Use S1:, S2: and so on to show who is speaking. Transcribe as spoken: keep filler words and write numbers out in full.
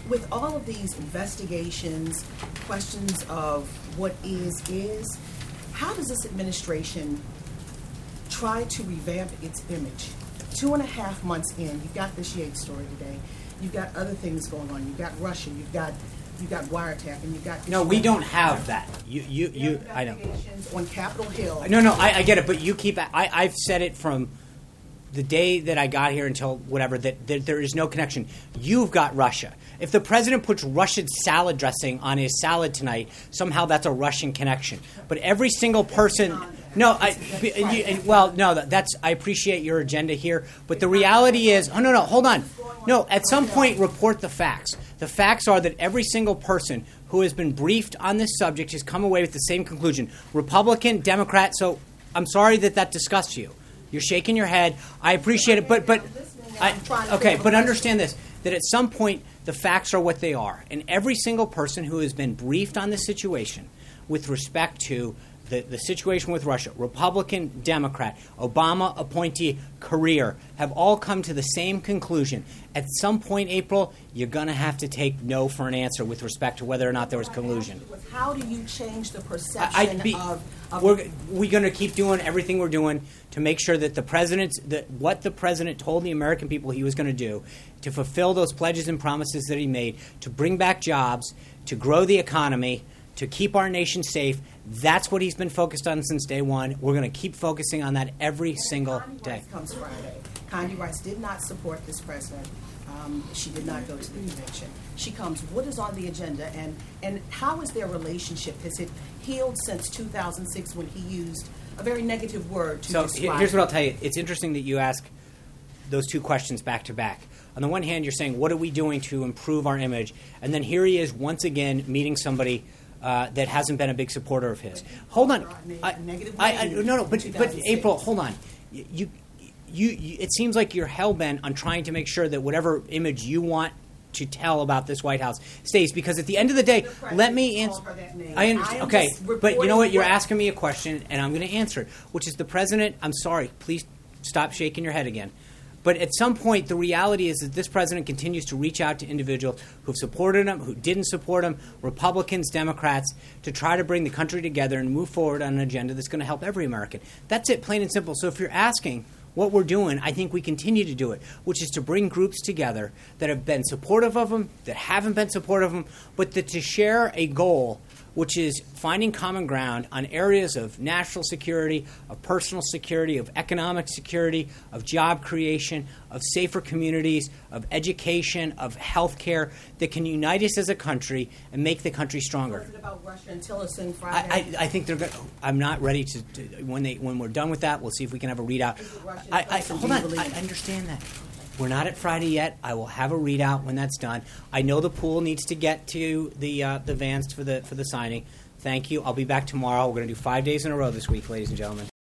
S1: with all of these investigations, questions of what is, is, how does this administration try to revamp its image? Two and a half months in, you've got this Yates story today. You've got other things going on. You've got Russia. You've got you've got wiretap, and you've got
S2: no. We don't have that. You you
S1: you.
S2: you I know.
S1: On Capitol Hill.
S2: No, no. I, I get it, but you keep. I I've said it from the day that I got here until whatever that, that there is no connection. You've got Russia. If the president puts Russian salad dressing on his salad tonight, somehow that's a Russian connection. But every single person. No, I, you, well, no, that's, I appreciate your agenda here, but the reality is, oh, no, no, hold on. No, at some point, report the facts. The facts are that every single person who has been briefed on this subject has come away with the same conclusion. Republican, Democrat, so I'm sorry that that disgusts you. You're shaking your head. I appreciate it, but, but I, okay, but understand this, that at some point, the facts are what they are. And every single person who has been briefed on this situation with respect to The, the situation with Russia, Republican, Democrat, Obama appointee, career, have all come to the same conclusion. At some point, April, you're going to have to take no for an answer with respect to whether or not there was collusion.
S1: How do you change the perception
S2: I, I'd be,
S1: of, of...
S2: We're, we're going to keep doing everything we're doing to make sure that the president's, that what the president told the American people he was going to do, to fulfill those pledges and promises that he made, to bring back jobs, to grow the economy, to keep our nation safe. That's what he's been focused on since day one. We're going to keep focusing on that every
S1: and
S2: single
S1: Condi
S2: day.
S1: Rice comes Friday. Condi Rice did not support this president. Um, she did not go to the convention. She comes. What is on the agenda, and and how is their relationship? Has it healed since two thousand six when he used a very negative word to
S2: so
S1: describe?
S2: So here's what I'll tell you. It's interesting that you ask those two questions back to back. On the one hand, you're saying, what are we doing to improve our image? And then here he is once again meeting somebody Uh, that hasn't been a big supporter of his. Hold on, I, I, I, no, no, but but April, hold on. You, you, you, it seems like you're hell bent on trying to make sure that whatever image you want to tell about this White House stays. Because at the end of the day, let me answer. I understand. Okay, but you know what? You're asking me a question, and I'm going to answer it. Which is the president. I'm sorry. Please stop shaking your head again. But at some point, the reality is that this president continues to reach out to individuals who've supported him, who didn't support him, Republicans, Democrats, to try to bring the country together and move forward on an agenda that's going to help every American. That's it, plain and simple. So if you're asking what we're doing, I think we continue to do it, which is to bring groups together that have been supportive of him, that haven't been supportive of him, but that to share a goal, which is finding common ground on areas of national security, of personal security, of economic security, of job creation, of safer communities, of education, of health care, that can unite us as a country and make the country stronger.
S1: Was it about Russia and Tillerson Friday?
S2: I, I, I think they're going. I'm not ready to, to when they when we're done with that. We'll see if we can have a readout. I, I, hold on. I understand that. We're not at Friday yet. I will have a readout when that's done. I know the pool needs to get to the uh, the Vans for the for the signing. Thank you. I'll be back tomorrow. We're going to do five days in a row this week, ladies and gentlemen.